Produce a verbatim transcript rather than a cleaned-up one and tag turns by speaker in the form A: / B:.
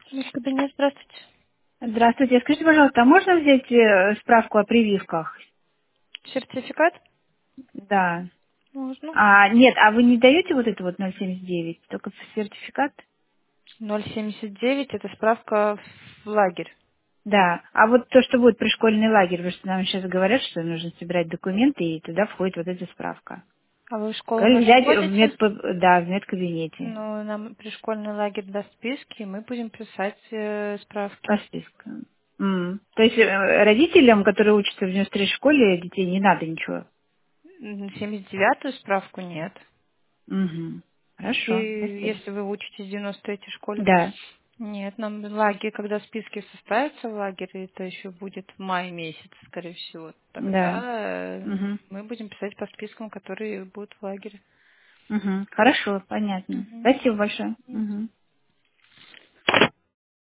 A: Наш кабинет, здравствуйте.
B: Здравствуйте. Скажите, пожалуйста, а можно взять э, справку о прививках?
A: Сертификат?
B: Да.
A: Можно.
B: А, нет, а вы не даете вот это вот ноль семьдесят девять, только сертификат?
A: ноль семьдесят девять это справка в лагерь.
B: Да. А вот то, что будет пришкольный лагерь, потому что нам сейчас говорят, что нужно собирать документы, и туда входит вот эта справка.
A: А вы в школу
B: Говорили
A: нашу
B: взять в
A: ходите?
B: мед, да, в медкабинете.
A: Ну, нам пришкольный лагерь даст списки, и мы будем писать э,
B: По
A: справки.
B: списку. М. То есть э, родителям, которые учатся в девяносто третьей школе, детей не надо ничего.
A: М, семьдесят девятую справку нет.
B: Угу.
A: И
B: Хорошо, спасибо.
A: если вы учитесь в девяносто третьей школе,
B: Да,
A: нет, нам лагерь, когда списки составятся в лагере, это еще будет в мае месяц, скорее всего.
B: да.
A: Тогда э,
B: Угу.
A: мы будем писать по спискам, которые будут в лагере.
B: Угу. Хорошо, понятно.
A: Мгм.
B: Спасибо большое. Угу.